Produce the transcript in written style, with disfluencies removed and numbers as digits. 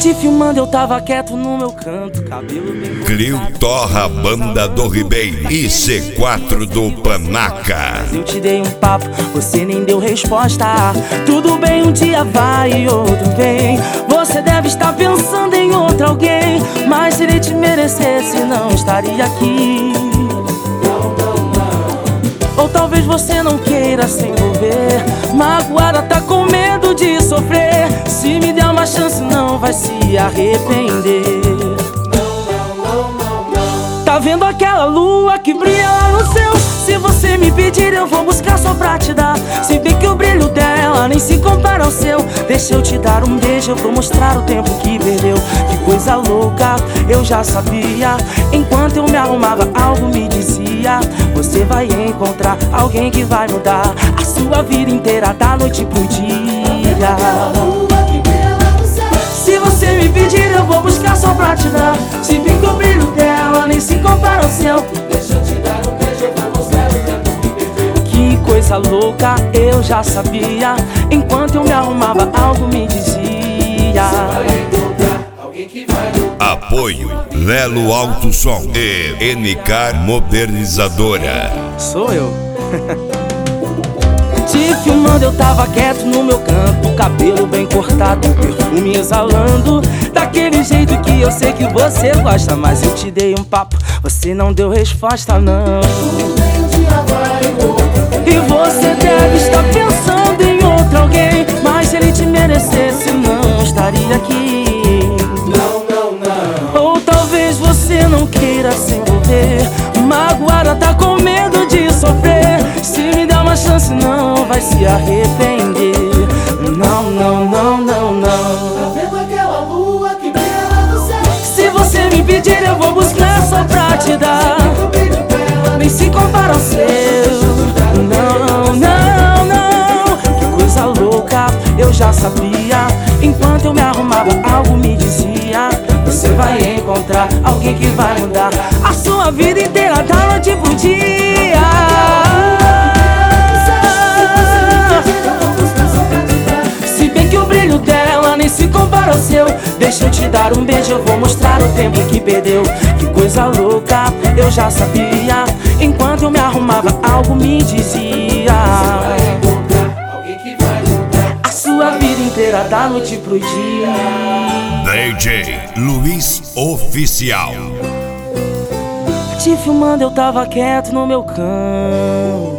Te filmando eu tava quieto no meu canto, cabelo bem Clio Torra, Banda do Ribeiro e C4 do Panaca. Eu te dei um papo, você nem deu resposta. Tudo bem, um dia vai e outro vem. Você deve estar pensando em outro alguém, mas se ele te merecesse não estaria aqui. Ou talvez você não queira se envolver, magoada, tá com medo de sofrer. Se me der uma chance não vai se arrepender. Tá vendo aquela lua que brilha lá no céu? Se você me pedir eu vou buscar só pra te dar. Se bem que o brilho dela nem se compara ao seu. Deixa eu te dar um beijo, eu vou mostrar o tempo que perdeu. Que coisa louca, eu já sabia. Enquanto eu me arrumava algo me dizia: você vai encontrar alguém que vai mudar a sua vida inteira da noite pro dia. Se você me pedir eu vou buscar só pra te dar. Se bem que o brilho dela nem se compara ao seu. Deixa eu te dar um beijo, eu vou mostrar o tempo que perdeu. Que coisa louca, eu já sabia. Enquanto eu me arrumava algo me dizia: vai encontrar alguém que vai mudar. Apoio Lelo Alto Som e NK Modernizadora. Sou eu. Te filmando eu tava quieto no meu canto, cabelo bem cortado, perfume exalando, daquele jeito que eu sei que você gosta. Mas eu te dei um papo, você não deu resposta não. E você deve estar pensando em outro alguém, mas se ele te merecesse não estaria aqui. Ou talvez você não queira se envolver, magoada, tá com medo de sofrer. Se me der uma chance não vai se arrepender. Não, não, não, não, não. Tá vendo aquela lua que brilha lá no céu? Se você me pedir eu vou buscar só pra te dar. O brilho dela Nem se compara ao seu. Não, não, não. Que coisa louca, eu já sabia. Enquanto eu me arrumava algo me dizia: você vai encontrar alguém que vai mudar a sua vida inteira da noite pro dia. Se bem que o brilho dela nem se compara ao seu. Deixa eu te dar um beijo, eu vou mostrar o tempo que perdeu. Que coisa louca, eu já sabia. Enquanto eu me arrumava algo me dizia: vai encontrar alguém que vai mudar a sua vida inteira da noite pro dia. DJ Luiz Oficial. Te filmando eu tava quieto no meu canto,